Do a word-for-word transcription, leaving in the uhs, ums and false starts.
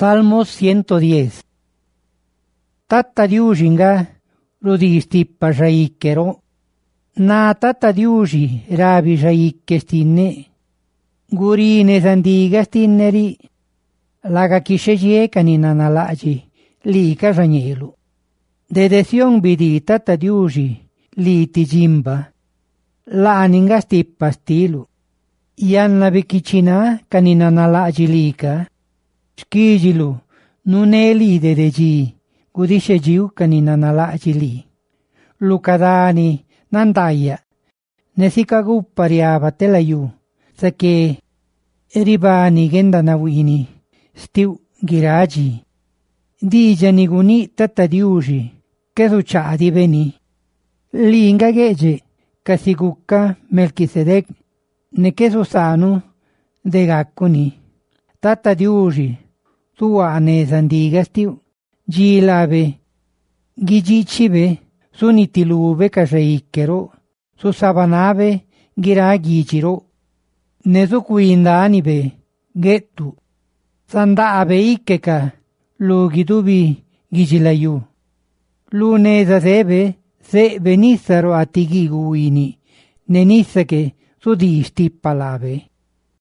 Salmo ciento diez. Tata diusinga rudi stippa jaikkero. Na tata diusi rabi jaikke stinne. Gurine zandiga stinneri. Laga kishejiekani nanalaji lika janyelu. Dedesion bidi tata diusi liti jimba. Laaninga stippa stilu. Yanna bikicina kanina nalaji lika. Skijilu nuneli dedeji gudishe jiu kanina nalaji li. Lukadani nandaya nesikagu pariaba telayu sake eribani genda nawini stiu giraji. Dijani guni tata diuji kedu chadi beni. Linga geje kasiguka Melkisedek ne kedu sanu de gakkuni. Tata diuji tua ne zandiga stiu gilabe gigichibe sunitilube kajeikkero su sabanabe gira gijiro ne su kuindanibe gettu sandaabe ikkeka lu gidubi gijilayu lu ne zazebe se venissero a tigiguini ne nissake su di stippalabe.